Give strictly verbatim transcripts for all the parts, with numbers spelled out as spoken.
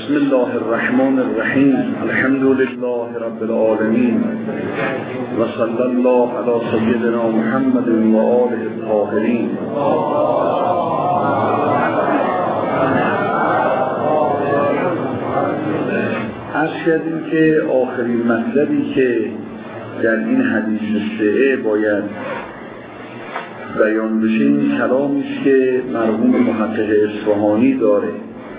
بسم الله الرحمن الرحیم. الحمد لله رب العالمین و صلی الله علی سیدنا محمد و آله الطاهرین. عرض کردیم که آخرین مطلبی که در این حدیث سه باید بیان بشه این کلامی است که مرحوم محقق اصفهانی داره.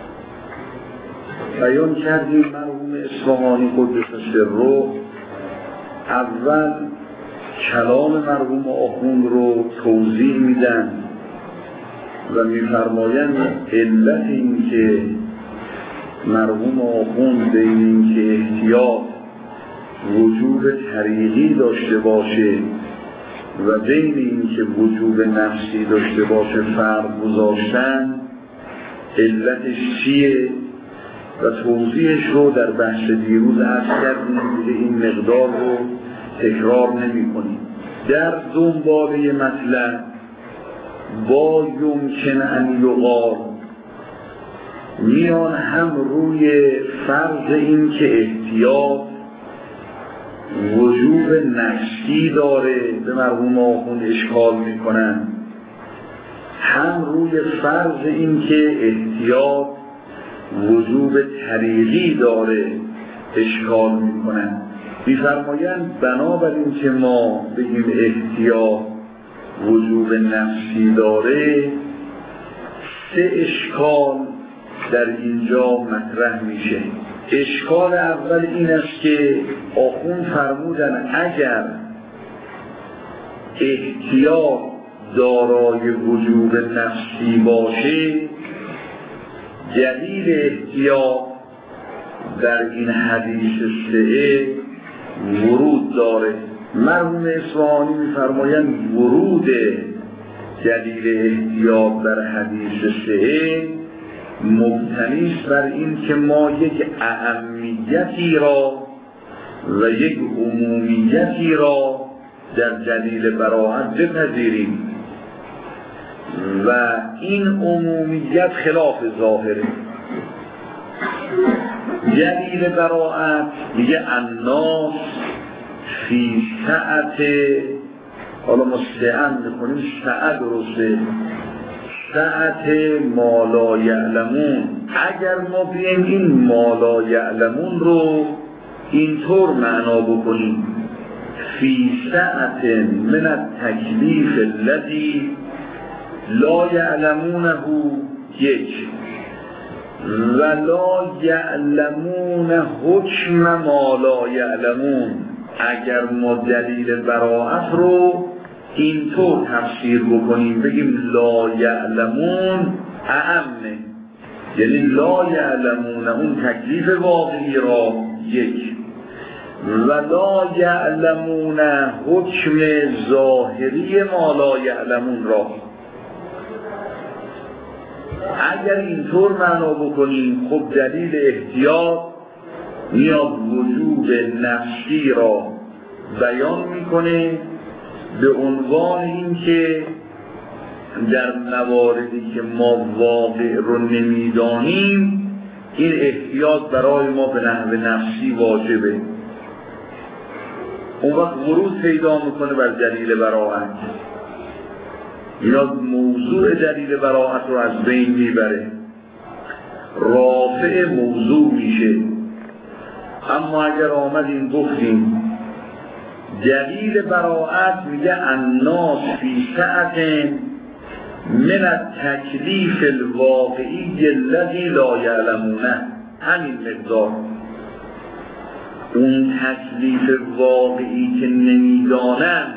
بیان کردیم مرحوم اصفهانی قدس سره اول کلام مرحوم آخوند رو توضیح میدن و میفرمایند علت این که مرحوم آخوند بین این که احتیاط وجوب طریقی داشته باشه و بین این که وجوب نفسی داشته باشه فرق گذاشتن، علتش چیه و توضیحش رو در بحث دیروز عرض کردیم. دیگه این مقدار رو تکرار نمی کنیم. در دنباله مطلب با یمکن ان یقال میان هم روی فرض این که احتیاط وجوب نفسی داره به مرحوم آخوند اشکال میکنن، هم روی فرض این که احتیاط وجوب طریقی داره اشکال میکنن. میفرمایند بنابراین که ما بگیم احتیاط وجوب نفسی داره، سه اشکال در اینجا مطرح میشه. اشکال اول این است که آخوند فرمودن اگر احتیاط دارای وجوب نفسی باشه، دلیل احتیاط در این حدیث سه ورود داره. مرحوم اصفهانی می‌فرمایند ورود دلیل احتیاط در حدیث سه مبتنی است بر این که ما یک اهمیتی را و یک عمومیتی را در دلیل براءت بپذیریم و این عمومیت خلاف ظاهره. دلیل براءت میگه الناس فی سعت، حالا ما سعت میکنیم سعت درسته، سعت ما لا یعلمون. اگر ما بیایم این ما لا یعلمون رو اینطور معنا بکنیم فی سعت من التکلیف الذی لا یعلمونه یک و لا یعلمون حکم ما لا یعلمون، اگر ما دلیل براءت رو اینطور تفسیر بکنیم بگیم لا یعلمون اعمه، یعنی لا یعلمون اون تکلیف واقعی را یک و لا یعلمون حکم ظاهری ما لا یعلمون را. اگر اینطور معنا بکنیم خب دلیل احتیاط میاد وجوب نفسی را بیان میکنه به عنوان این که در مواردی که ما واقع رو نمیدانیم این احتیاط برای ما به نحو نفسی واجبه. اون وقت ورود پیدا میکنه بر دلیل براءت، اینا موضوع دلیل براءت رو از بین میبره، رافع موضوع میشه. اما اگر آمدیم گفتیم دلیل براءت میگه الناس فی سعت من التکلیف الواقعی الذی لا یعلمونه، همین مقدار اون تکلیف واقعی که نمیدانند.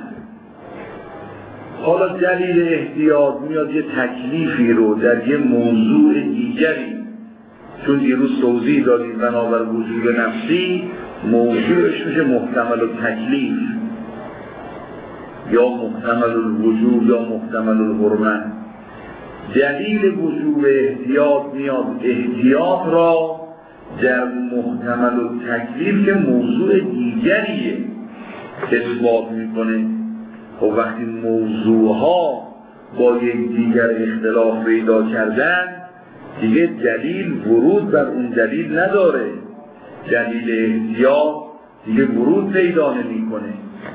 حالا دلیل احتیاط میاد یه تکلیفی رو در یه موضوع دیگری، چون دیروز توضیح دادیم بنابر وجوب نفسی موضوعش میشه محتمل التکلیف یا محتمل الوجوب یا محتمل الحرمه. دلیل وجوب احتیاط میاد احتیاط را در محتمل التکلیف که موضوع دیگریه اثبات میکنه. و وقتی موضوعها با یک دیگر اختلاف پیدا کردن دیگه دلیل ورود بر اون دلیل نداره، دلیل احتیاط دیگه ورود پیدا نمی‌کنه.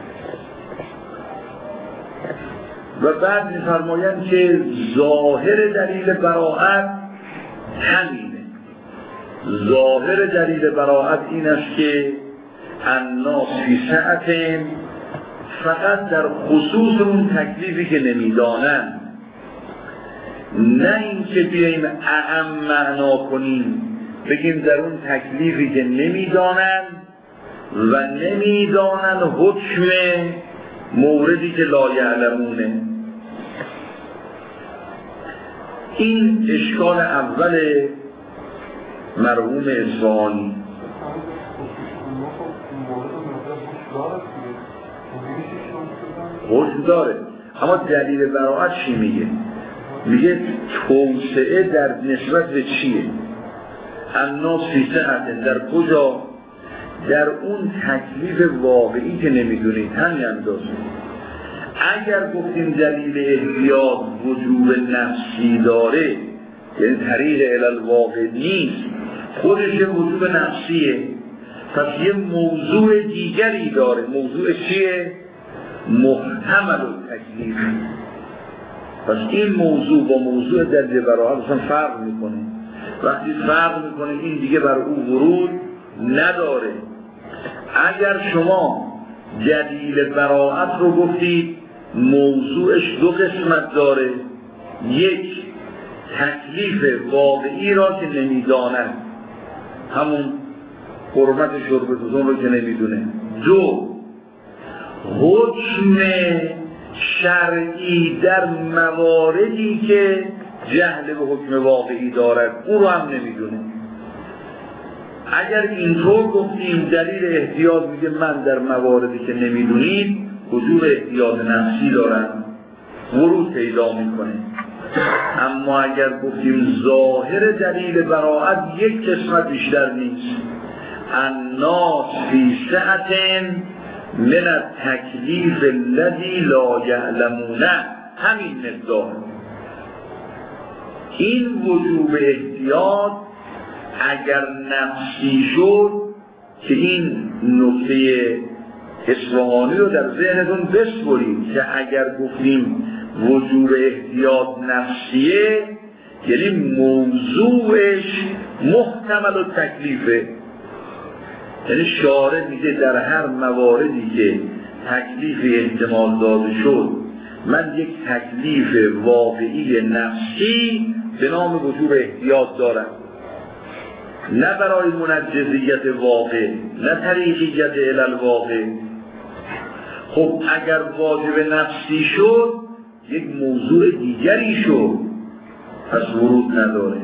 و بعد می‌فرمایند که ظاهر دلیل براءت همینه، ظاهر دلیل براءت این است که الناس فی سعة، فقط در خصوص اون تکلیفی که نمیدانند، نه این که بیاییم اعم معنا کنیم بگیم در اون تکلیفی که نمیدانند و نمیدانند حکم موردی که لا یعلمونه. این اشکال اول مرحوم اصفهانی. حکم داره، اما دلیل براءت چی میگه؟ میگه توسعه در نسبت به چیه؟ الناس فی سعة، در کجا؟ در اون تکلیف واقعی که نمیدونید. همین اندازه. اگر گفتیم دلیل احتیاط وجوب نفسی داره، یعنی طریق الالواقع نیست، خودش وجوب نفسیه، پس یه موضوع دیگری داره. موضوع چیه؟ محتمل التکلیف. پس این موضوع با موضوع دلیل براءت اصلا فرق میکنه. وقتی فرق میکنه این دیگه بر او ورود نداره. اگر شما دلیل براءت رو گفتید موضوعش دو قسمت داره، یک تکلیف واقعی را که نمیداند، همون حرمت شربتون رو که نمیدونه، دو حکم شرعی در مواردی که جهل به حکم واقعی دارد او رو هم نمیدونه. اگر اینطور گفتیم دلیل احتیاط میگه من در مواردی که نمیدونید وجود احتیاط نفسی دارم، ورود پیدا میکنه. اما اگر گفتیم ظاهر دلیل براءت یک قسمت بیشتر نیست، الناس فی سعة من التکلیف الذی لا یعلمونه، همین مقدار. این وجوب احتیاط اگر نفسی شد، که این نکته اصفهانی رو در ذهنتون بسپرید که اگر گفتیم وجوب احتیاط نفسیه یعنی موضوعش محتمل التکلیفه، یعنی شارع میگه در هر مواردی که تکلیف احتمال داده شد من یک تکلیف واقعی نفسی به نام وجوب احتیاط دارم، نه برای منجزیت واقع، نه طریقیت الالواقع. خب اگر واجب نفسی شد یک موضوع دیگری شد، پس ورود نداره.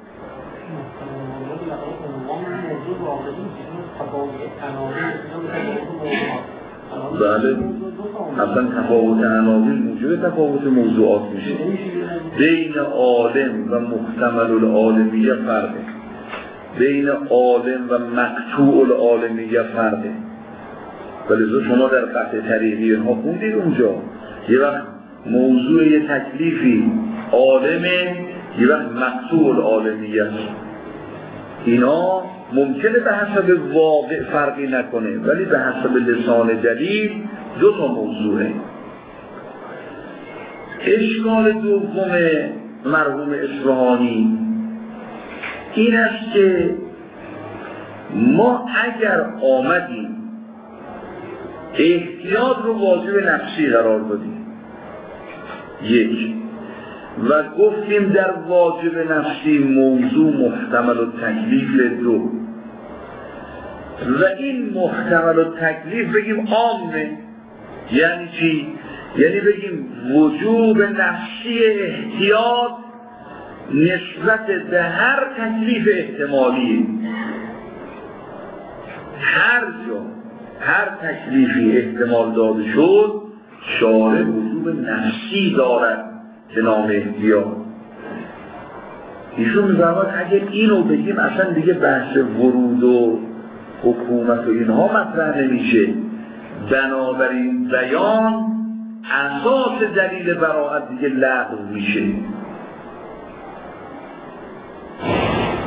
بله، اصلا تفاوت عناوین موجب تفاوت موضوعات میشه. بین عالم و محتمل العالمیه فرقه، بین عالم و مقطوع العالمیه فرقه. ولی شما در قطع طریقی ها خوندید اونجا یه وقت موضوع یه تکلیفی عالمه، یه وقت مقطوع العالمیه. اینا ممکنه به حسب واقع فرقی نکنه ولی به حسب لسان دلیل دو تا موضوعه. اشکال دوم مرحوم اصفهانی این است که ما اگر آمدیم احتیاط رو واجب نفسی قرار دادیم یک و گفتیم در واجب نفسی موضوع محتمل و تکلیف دو و این محتمل و تکلیف بگیم عامه، یعنی چی؟ یعنی بگیم وجوب نفسی احتیاط نسبت به هر تکلیف احتمالی، هر جا هر تکلیفی احتمال داده شد شارع وجوب نفسی دارد به نام احتیاط. ایشون می‌فرماید اگر اینو بگیم اصلا دیگه بحث ورود و حکومت و اینها مطرح نمیشه، بنابراین بیان اساس دلیل براءت دیگه لغو میشه.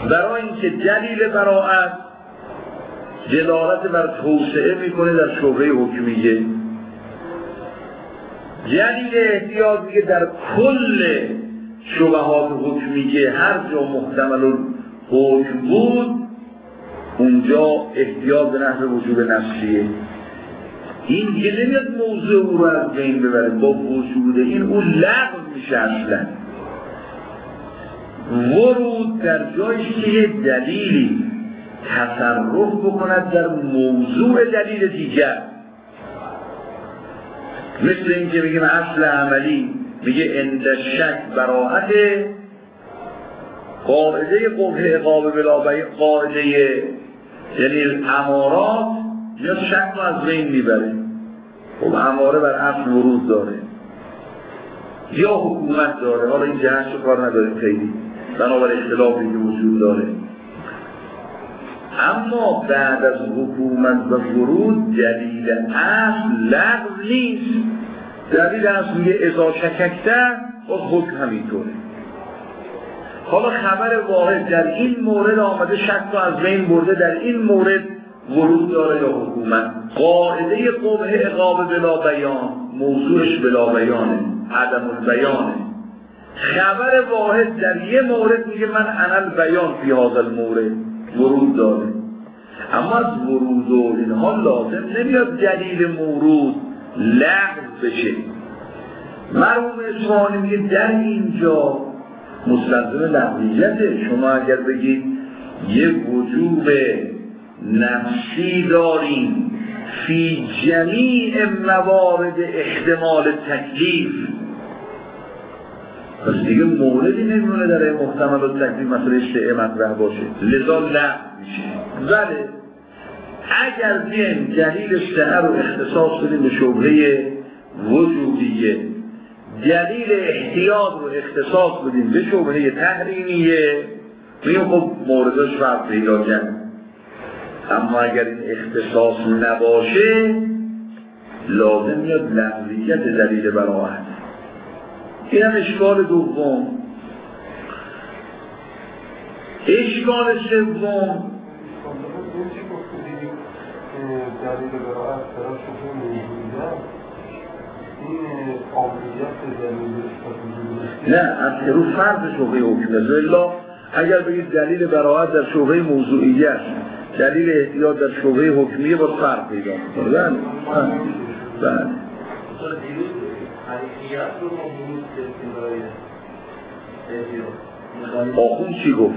برای اینکه دلیل براءت دلالت بر توسعه میکنه در شبهه حکمیه، دلیل احتیاط میگه در کل شبهات حکمیه هر جا محتمل حکم بود اونجا احتیاط به نحو وجوب نفسیه. این دیگه نمیاد موضوع او رو از بین ببره، با وجود این اون لغو میشه اصلا. ورود در جایی که یه دلیلی تصرف بکند در موضوع دلیل دیگر، مثل این که میگیم اصل عملی میگه اند شک براءت، قاعده قبح عقاب بلا بیان، قاعده یعنی الامارات یا شک رو از بین میبره. خب اماره بر اصل ورود داره یا حکومت داره، حالا این جهت رو کار نداریم خیلی بنابر اختلافی که وجود داره. اما بعد از حکومت و ورود دلیل اصل لغو نیست. دلیل اصل میگه اذا شککتن و حکم همینطوره. حالا خبر واحد در این مورد آمده شک رو از بین برده، در این مورد ورود داره یا حکومت. قاعده قبح عقاب بلا بیان موضوعش بلا بیانه، عدم البیانه. خبر واحد در یه مورد میگه من انا البیان فی هذا المورد، ورود داره. اما از ورود و اینها لازم نمیاد دلیل مورود لغو بشه. مرحوم اصفهانی میگه در اینجا مستلزم لغویته. شما اگر بگید یه وجوب نفسی داریم فی جمیع موارد احتمال تکلیف، پس دیگه موردی نمیونه در محتمل و تکلیف مسئله اشتعه مطرح باشه، لذا لغو میشه. ولی اگر بیم دلیل اشتعه رو اختصاص بدیم به شبهه وجودیه، دلیل احتیاط رو اختصاص بدیم به شبهه تحریمیه، میگم خب موردش فرق پیدا کرد. اما اگر این اختصاص نباشه لازم میاد لغویت دلیل براءت. این هم اشکال دوم. اشکال سوم دلیل براءت برای شبهه موجوده این قابلیت دلیل نه از رو فرض شبهه حکمیه. الا اگر بگید دلیل براءت در شبهه موضوعیت، دلیل احتیاط در شبهه حکمیه با فرق پیدا می‌کنه. بله بله آخون چی گفت؟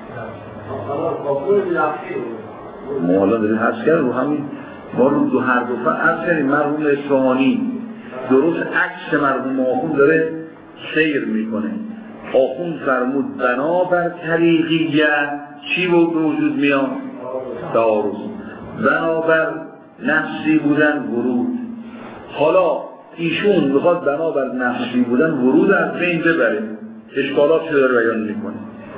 ما حالا داریم حس کردیم رو همین، ما رو دو هر دو فرق حس کردیم. مرحوم اصفهانی درست عکس مرحوم آخون داره سیر میکنه. آخون فرمود بنابر طریقیت چی به وجود میاد؟ تعارض. بنابر نفسی بودن ورود. حالا ایشون میخواد بنابر نفسی بودن ورود از بین ببره، اشکالات چه داره بیان میکنه.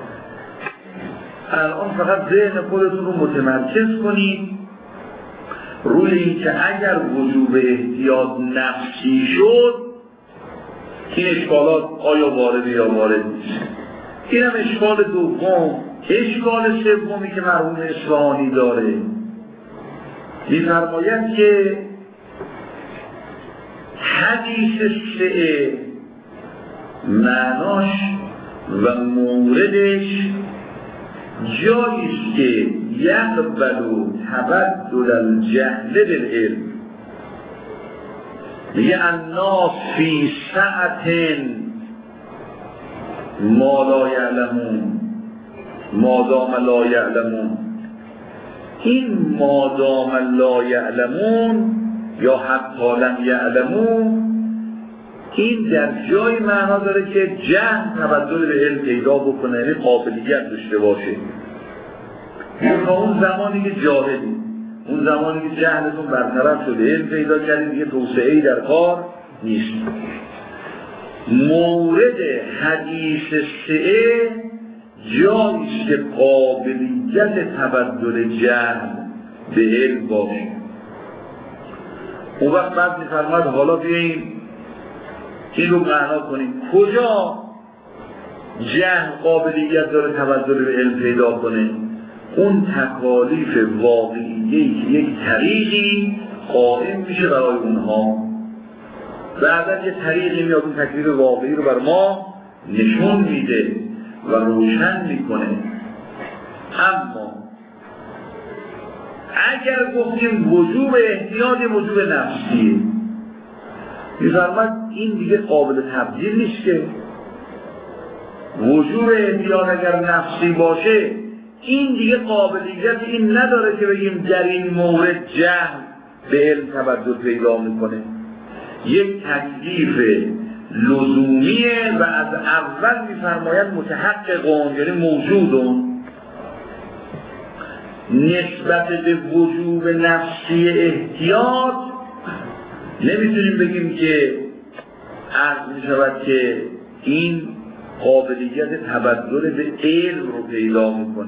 الان فقط ذهن خودتون رو متمرکز کنید روی این که اگر وجوب احتیاط نفسی شد این اشکالات آیا وارد یا وارد نیست. این هم اشکال دوم. اشکال سومی که مرحوم اصفهانی داره می‌فرماید که حدیث سعه معناش و موردش جاییست که یقبل و تبدل الجهل بالعلم. میگه الناس فی سعت ما لا یعلمون مادام لا یعلمون. این مادام لا یعلمون یا حتی لم یعلمون این در جای معنا داره که جهل تبدل به علم پیدا بکنه، یعنی قابلیت داشته باشه. اون اون زمانی که جاهلی، اون زمانی که جهلتون برطرف شده علم پیدا کردید دیگه توسعه‌ای در کار نیست. مورد حدیث سعه جاییست که قابلیت تبدل جهل به علم باشه. اون وقت بعد می‌فرماید حالا بیاییم این رو معنا کنیم. کجا جهل قابلیت داره تبدل به علم پیدا کنه، اون تکالیف واقعیه‌ای که یک طریقی قائم میشه برای اونها، بعدا یه طریقی میاد اون تکلیف واقعی رو بر ما نشون میده و روشن میکنه. اما اگر گفتیم وجوب احتیاط وجوب نفسیه، میفرماید این دیگه قابل تبدیل نیست که وجوب احتیاط اگر نفسی باشه این دیگه قابلیت این نداره که بگیم در این مورد جهل به علم تبدل پیدا میکنه. یک تکلیف لزومیه و از اول میفرماید متحققون، یعنی موجودون. نسبت به وجوب نفسی احتیاط نمیتونیم بگیم که عرض میشود که این قابلیت تبدل به علم رو پیدا میکنه.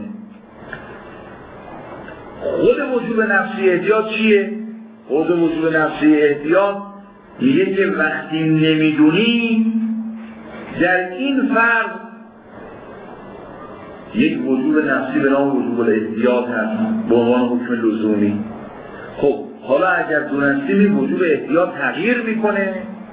خود وجوب نفسی احتیاط چیه؟ خود وجوب نفسی احتیاط میگه که وقتی نمیدونی در این فرض یک وجوب نفسی به نام وجوب الاحتیاط هست به عنوان حکم لزومی. خب حالا اگر دونستیم این وجوب احتیاط تغییر میکنه،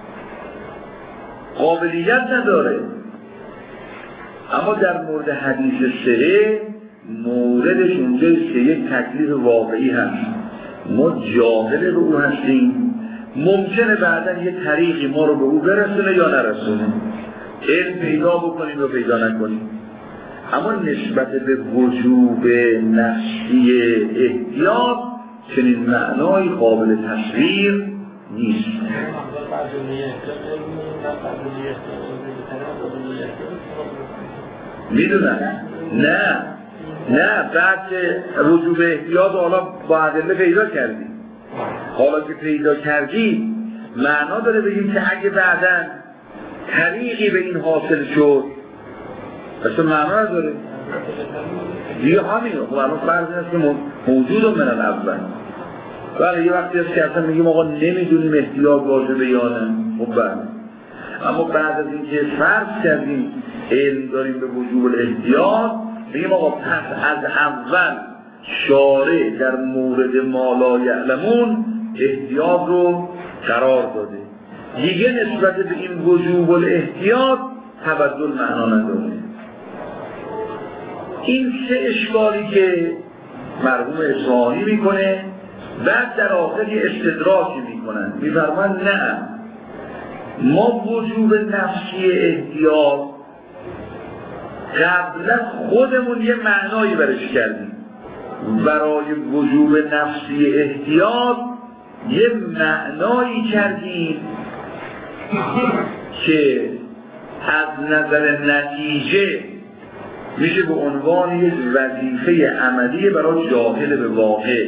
قابلیت نداره، اما در مورد حدیث سره موردش اونجاییست که یک تکلیف واقعی هست، ما جاهل به او هستیم، ممکنه بعدا یک طریقی ما رو به او برسونه یا نرسونه، علم پیدا بکنیم یا پیدا نکنیم. اما نسبت به وجوب نفسی احتیاط چنین معنای قابل تصویر نیست. میدونم نه نه بعد وجوب احتیاط حالا با ادله پیدا کردیم، حالا که پیدا کردیم معنا داره بگیم که اگه بعداً طریقی به این حاصل شد اصلا معنا نداره دیگه همینه. خب الان فرض هست که موجود من الاول، بله یه وقتی هست که اصلا میگیم آقا نمیدونیم احتیاط واجبه یا نه، خب بله، اما بعد از اینکه فرض کردیم علم داریم به وجوب الاحتیاط میگیم آقا پس از اول شارع در مورد ما لا یعلمون احتیاط رو قرار داده، دیگه نسبت به این وجوب الاحتیاط تبدل معنا نداره. این سه اشکالی که مرحوم اصفهانی میکنه، بعد در آخر یه استدراکی میکنن، میفرمان نه ما وجوب نفسی احتیاط قبلا خودمون یه معنایی برش کردیم، برای وجوب نفسی احتیاط یه معنایی کردیم که از نظر نتیجه میشه به عنوان یک وظیفه عملی برای جاهل به واقع،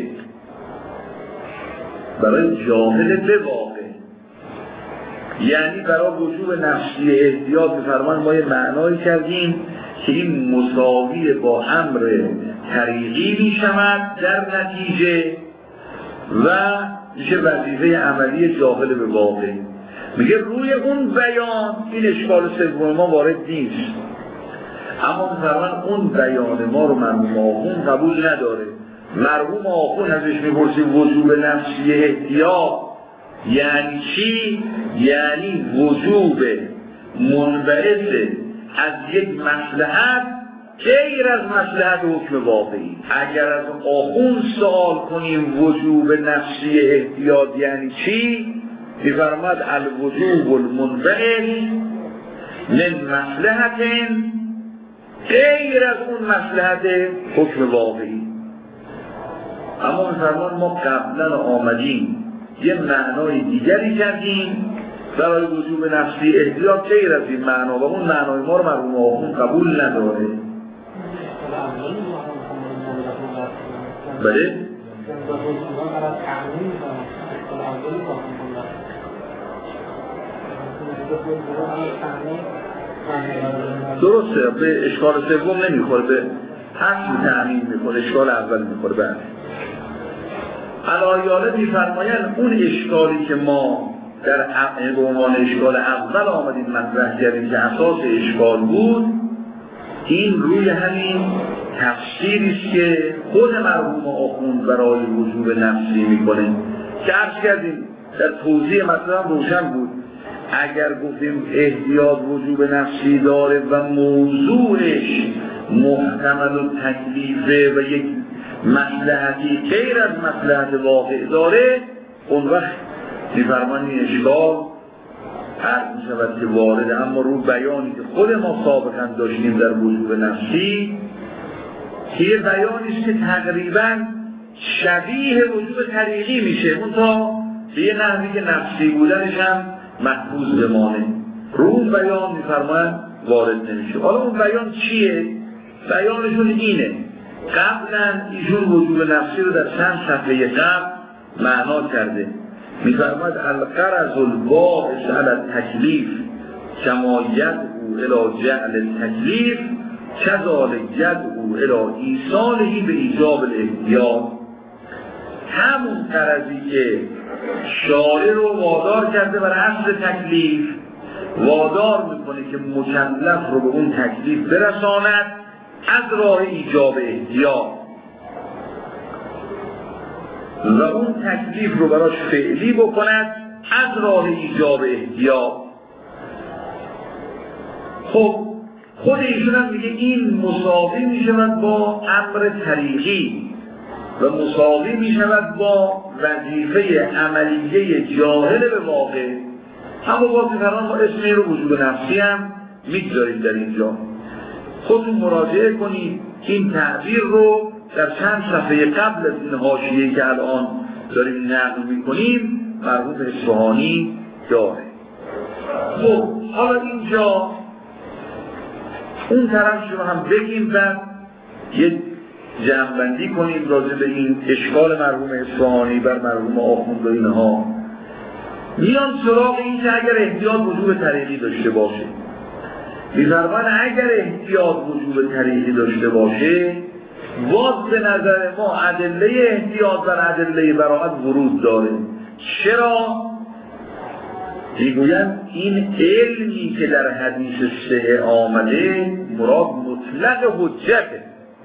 برای جاهل به واقع، یعنی برای وجوب نفسی احتیاط بفرمان ما یه معنایی کردیم که این مساوی با امر طریقی میشود در نتیجه و میشه وظیفه عملی جاهل به واقع. میگه روی اون بیان این اشکال سوم ما وارد نیست، اما مثلا اون بیان ما رو مرحوم آخون قبول نداره. مرحوم آخون ازش میپرسی وجوب نفسی احتیاط یعنی چی؟ یعنی وجوب منبعث از یک مصلحت غیر از مصلحت حکم واقعی. اگر از آخون سوال کنیم وجوب نفسی احتیاط یعنی چی؟ میفرماد الوجوب المنبعث من مصلحت غیر از اون مصلحت حکم واقعی. اما میفرماد ما قبلا آمدیم یه معنای دیگری کردیم برای وجوب نفسی احتیاط غیر از این معنا و اون معنای ما رو مرحوم آخون قبول نداره. بله؟ درسته، به اشکال سوم نمیخوره، به اصل تعمیم میخوره، اشکال اول میخوره. بله علایاله میفرمایند اون اشکالی که ما در به عنوان اشکال اول آمدیم مطرح کردیم که اساس اشکال بود این روی همین تفسیری است که خود مرحوم آخوند برای وجوب نفسی میکنه که عرض کردیم در توضیح مثلا روشن بود. اگر گفتیم احتیاط وجوب نفسی داره و موضوعش محتمل و تکلیفه و یک مصلحتی غیر از مصلحت واقع داره، اون وقت می‌فرمان این اشکال هر میشود که وارد. اما رو بیانی که خود ما سابقا داشتیم در وجوب نفسی که یه بیانیست که تقریبا شبیه وجوب طریقی میشه، اون تا به یه نحوی که نفسی بودنش هم محفوظ بمانه، رو اون بیان میفرماید وارد نمیشه. حالا اون بیان چیه؟ بیانشون اینه. قبلا ایشون وجوب نفسی رو در چند صفحه قبل معنا کرده. میفرماید الغرض الباعث علی التکلیف کما یدعو الی جعل التکلیف کذالک یدعو الی ایصاله به ایجاب الاحتیاط. همون غرضی که شارع رو وادار کرده بر اصل تکلیف، وادار میکنه که مکلف رو به اون تکلیف برساند از راه ایجاب احتیاط و اون تکلیف رو براش فعلی بکند از راه ایجاب احتیاط. خب خود ایشون هم میگه این مساوی میشود با امر طریقی و مساوی میشود با وظیفه عملیه جاهل به واقع. اما با فرمان ما اسم این رو وجوب نفسی هم میگذاریم در اینجا. خودتون مراجعه کنید این تعبیر رو در چند صفحه قبل از این حاشیه‌ای که الان داریم نقل میکنیم مرحوم اصفهانی داره. خب حالا اینجا اون طرفش رو هم بگیم و یه جمع‌بندی کنیم راجع به این اشکال مرحوم اصفهانی بر مرحوم آخوند و اینها. میان سراغ این که اگر احتیاط وجوب طریقی داشته باشه، می‌فرمایند اگر احتیاط وجوب طریقی داشته باشه باز به نظر ما ادله احتیاط بر ادله براءت ورود داره. چرا؟ میگویند این علمی که در حدیث سه آمده مراد مطلق حجته.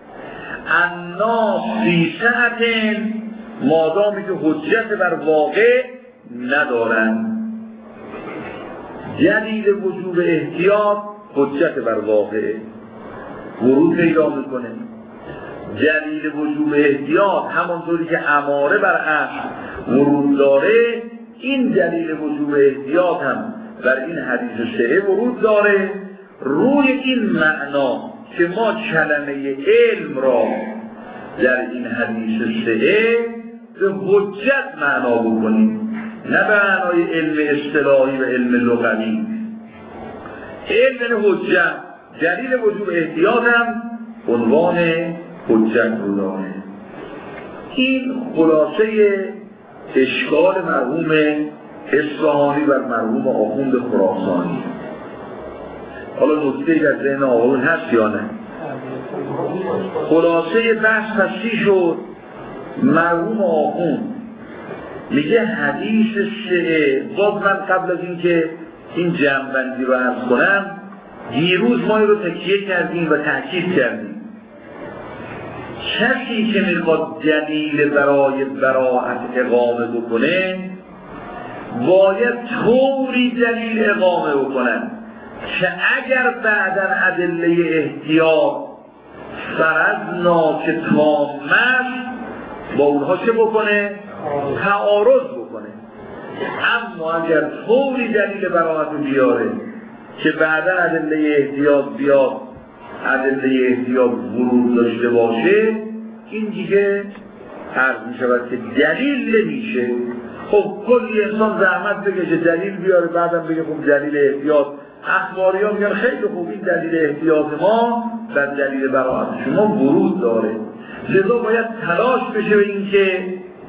الناس فی سعة مادامی که حجت بر واقع ندارند. دلیل وجوب احتیاط حجت بر واقع ورود پیدا میکنه. دلیل وجوب احتیاط همانطوری که اماره بر اصل ورود داره، این دلیل وجوب احتیاط هم بر این حدیث سه ورود داره. روی این معنا که ما کلمه علم را در این حدیث سه به حجت معنا بکنیم، نه به معنای علم اصطلاحی و علم لغوی. علم حجت دلیل وجوب احتیاط هم عنوان حجت رو داره. این خلاصه اشکال مرحوم اصفهانی بر مرحوم آخوند خراسانی. حالا نکته در ذهن آقایون هست یا نه؟ خلاصه بحث پسی شد. مرحوم آخوند میگه حدیث سه، باز من قبل از این که این جمع‌بندی رو عرض کنم، دیروز ما رو تکیه کردیم و تأکید کردیم کسی که میخواد دلیل برای براءت اقامه بکنه باید طوری دلیل اقامه بکنن که اگر بعداً ادله احتیاط فرضنا که تامه با اونها چه بکنه؟ تعارض بکنه. اما اگر طوری دلیل براءت بیاره که بعداً ادله احتیاط بیاد، ادله احتیاط ورود داشته باشه، این دیگه عرض می شود که دلیل نمیشه. خب کلی انسان زحمت بکشه دلیل بیاره، بعدم بگه خب دلیل احتیاط، اخباری ها میگن خیلی خوب این دلیل احتیاط ما در دلیل براءت شما ورود داره. لذا باید تلاش بشه به این که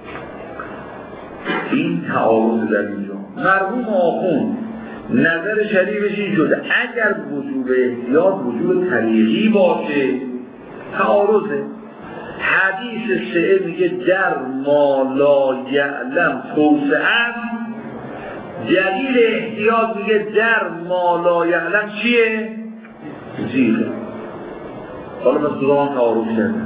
این تعارض در اینجا. مرحوم آخوند نظر شریفش این شده اگر وجوب احتیاط وجوب طریقی باشه تعارضه. حدیث سه میگه در ما لا یعلم توسعه، دلیل احتیاط میگه در ما لا یعلم چیه؟ زیغه. حالا بس دوام تعارض کردن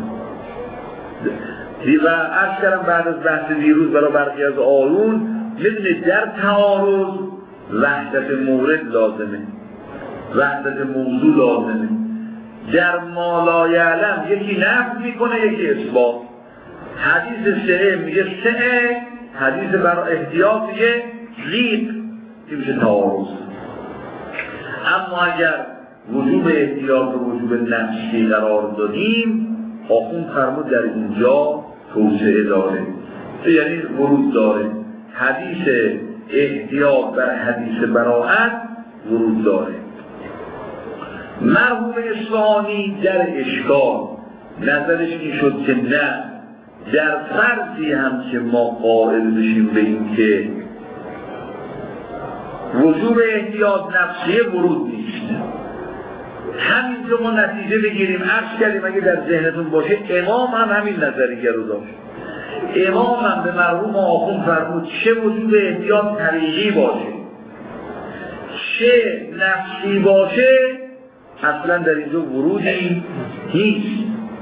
و عرض کردم بعد از بحث دیروز برای برخی از آیون میدونید در تعارض وحدت مورد لازمه، وحدت موضوع لازمه. در ما لا یعلم یکی نفی میکنه یکی اثبات. حدیث سه میگه سه، حدیث برای احتیاط میگه ریق، این میشه تعارض. اما اگر وجوب احتیاط و وجوب نفسی قرار دادیم، آخون فرمود در اینجا توسعه داره، یعنی ورود داره. حدیث احتیاط بر حدیث براءت ورود داره. مرحوم اصفهانی در اشکال نظرش این شد که نه، در فرضی هم که ما قائل بشیم به این که وجوب احتیاط نفسیه ورود نیست، همینجا ما نتیجه بگیریم. عرض کردیم اگه در ذهنتون باشه امام هم همین نظریه رو داشت. امام هم به مرحوم آخون فرمود چه وجوب احتیاط طریقی باشه چه نفسی باشه اصلا در اینجا ورودی نیست.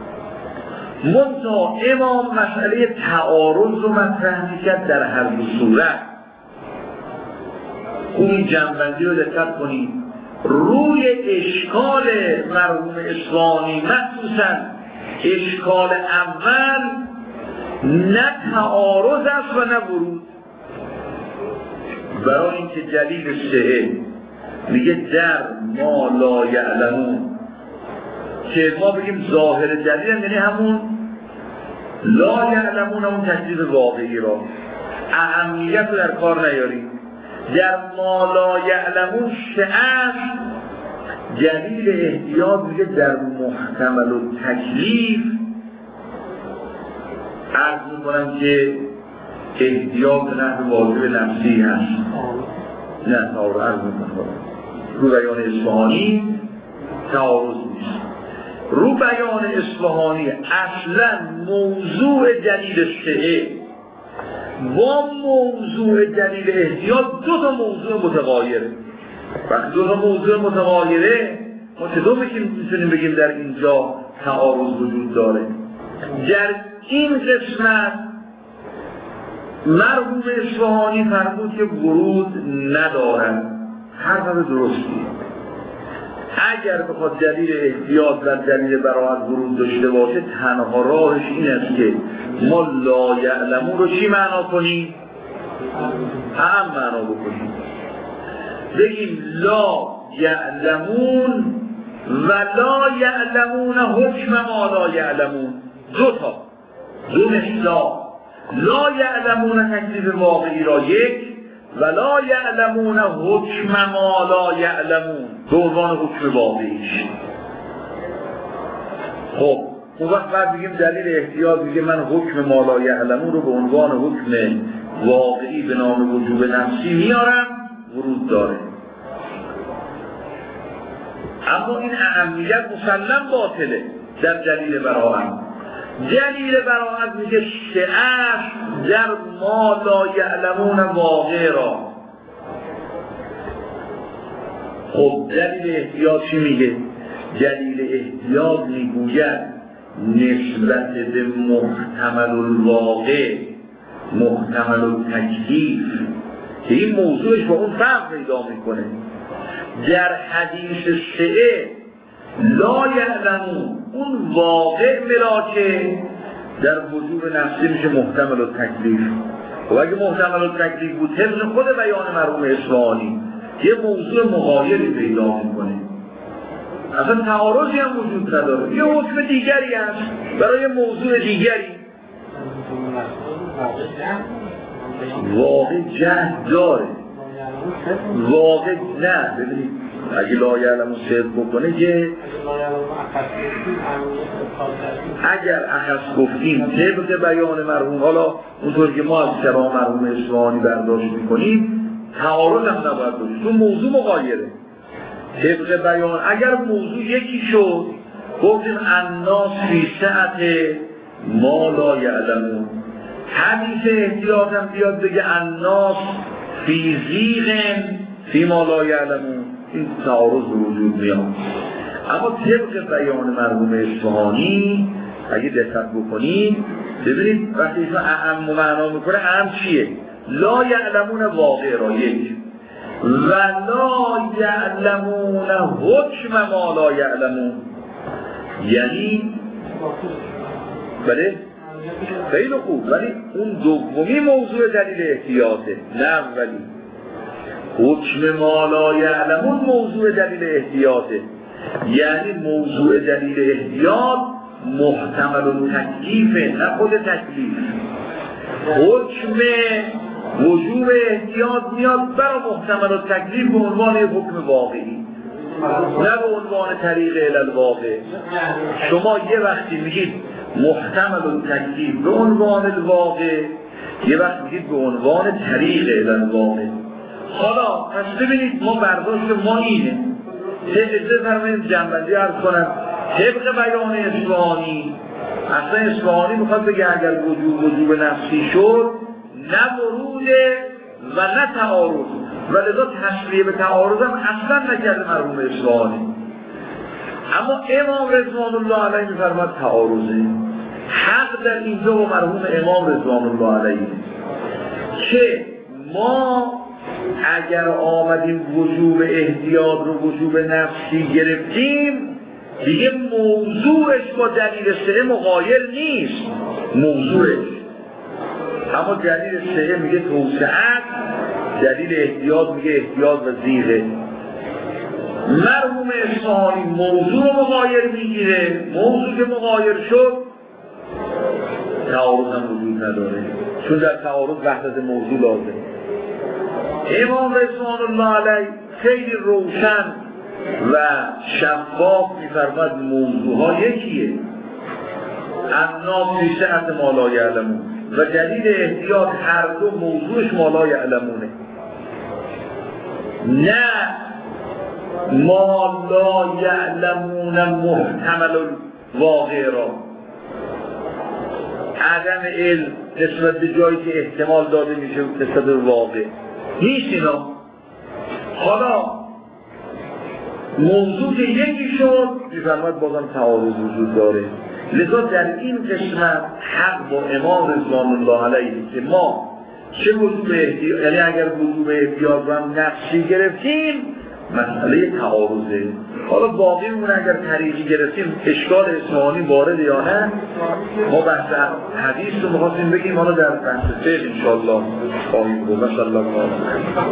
منتها امام مسئله تعارض رو مطرح می‌کرد در هر دو صورت. خوب این جنبندی رو دقت کنید. روی اشکال مرحوم اصفهانی مخصوصا اشکال اول نه تعارض است و نه ورود، برای اینکه دلیل سه میگه در ما لا یعلمون، که ما بگیم ظاهر دلیل یعنی همون لا یعلمون، همون تکلیف واقعی را اهمیت رو در کار نیاریم. در ما لا یعلمون شعر دلیل احتیاط میگه در محتمل و تکلیف. عرض میکنم که احتیاط نحو واجب نفسی هست، نه تعارض. عرض میکنم رو بیان اصفهانی تعارض نیست. رو بیان اصفهانی اصلا موضوع دلیل سه با موضوع دلیل احتیاط دو تا موضوع متغایره. وقتی دو تا موضوع متغایره ما چطور میتونیم بگیم در اینجا تعارض وجود داره؟ در این قسمت مرحوم اصفهانی فرمود که ورود ندارد. حرف درستی. اگر بخواد دلیل احتیاط و دلیل براءت ورود داشته باشه تنها راهش این است که ما لا یعلمون رو چی معنا کنیم؟ هم معنا بکنیم. بگیم لا یعلمون و لا یعلمون حکم ما لا یعلمون. دو تا دو مثلا لا یعلمون تکلیف واقعی را یک و لا یعلمون حکم ما لا یعلمون به عنوان حکم واقعیش. خب اون وقت بعد بگیم دلیل احتیاط میگه من حکم ما لا یعلمون رو به عنوان حکم واقعی به نام وجوب نفسی میارم، ورود داره. اما این اهمیت مسلم باطله در دلیل براءت. دلیل براءت میگه شعر در ما لا یعلمون واقع را. خب دلیل احتیاط چی میگه؟ دلیل احتیاط میگوید نسبت به محتمل الواقع، محتمل التکلیف، که این موضوعش با اون فرق پیدا میکنه. در حدیث سه لا یعلمون اون واقع ملاکه در وجوب نفسی میشه محتمل التکلیف. و اگه محتمل التکلیف بود طبق خود بیان مرحوم اصفهانی یه موضوع مغایری پیدا میکنه، اصلا تعارضی هم وجود نداره، یه حکم دیگری هست برای موضوع دیگری. واقع جهد داره، واقع نه. ببینید اگه لا یعلمون صدق بکنه که اگر اخص گفتیم طبق بیان مرحوم، حالا اونطور که ما از شرح مرحوم اصفهانی برداشت میکنیم تعارض هم نباید داشت، تو موضوع مغایره. طبق بیان اگر موضوع یکی شد گفتیم الناس فی سعت ما لا یعلمون، حدیث احتیاط هم بیاد بگه الناس فی ضیق فی ما لا یعلمون، این تعارض وجود میاد. اما طبق بیان مرحوم اصفهانی اگه دقت بکنید ببینید وقتی ایشون اعم معنا میکنه اعم چیه؟ لا یعلمون واقع را یک و لا یعلمون حکم ما لا یعلمون، یعنی بله خیلی خوب، ولی اون دومی موضوع دلیل احتیاطه نه اولی. حکم ما لا یعلمون موضوع دلیل احتیاطه، یعنی موضوع دلیل احتیاط محتمل و تکلیفه نه خود تکلیف. حکم وجوب احتیاط میاد برای محتمل و تکلیف به عنوان حکم واقعی نه به عنوان طریق الالواقع. شما یه وقتی میگید محتمل و تکلیف به عنوان الواقع، یه وقت میگید به عنوان طریق الالواقع. حالا پس ببینید ما برداشت ما اینه، اجازه فرمایید جنبندی عرض کنم. طبق بیان اصفهانی، اصلا اصفهانی میخواد بگه اگر وجوب وجوب نفسی شد نه وروده و نه تعارض، و لذا تشریح به تعارض هم اصلا نکرده مرحوم اصفهانی. اما امام رضوان الله علیه میفرماد تعارضه. حق در اینجا با مرحوم امام رضوان الله علیه که ما اگر آمدیم وجوب احتیاط رو وجوب نفسی گرفتیم دیگه موضوعش با دلیل سه مغایر نیست موضوعش، اما دلیل سه میگه توسعت، دلیل احتیاط میگه احتیاط و زیغه. مرحوم اصفهانی موضوع رو مغایر میگیره، موضوع که مغایر شد تعارض هم وجود نداره، چون در تعارض وحدت موضوع لازم. امام رضوان الله علیه خیلی روشن و شفاف میفرماد موضوع ها یکیه، الناس فی سعة ما لا یعلمون، و دلیل احتیاط هر دو موضوعش ما لا یعلمونه، نه ما لا یعلمون محتمل واقع را. عدم علم نسبت به جایی که احتمال داده میشه نسبت به واقع نیست اینا. حالا موضوع که یکی شد میفرماید بازم تعارض وجود داره. لذا در این قسمت حق با امام رضوان الله علیه که ما چه وجوب احتیاط، یعنی اگر وجوب احتیاط رو هم نفسی گرفتیم مسئله تعارضه. حالا باقی اون اگر طریقی گرفتیم اشکال اصفهانی وارد یا نه، ما بحث حدیث رو می‌خواستیم بگیم، حالا در بحث فقه انشاءالله خواهیم بود. صلی الله علیه و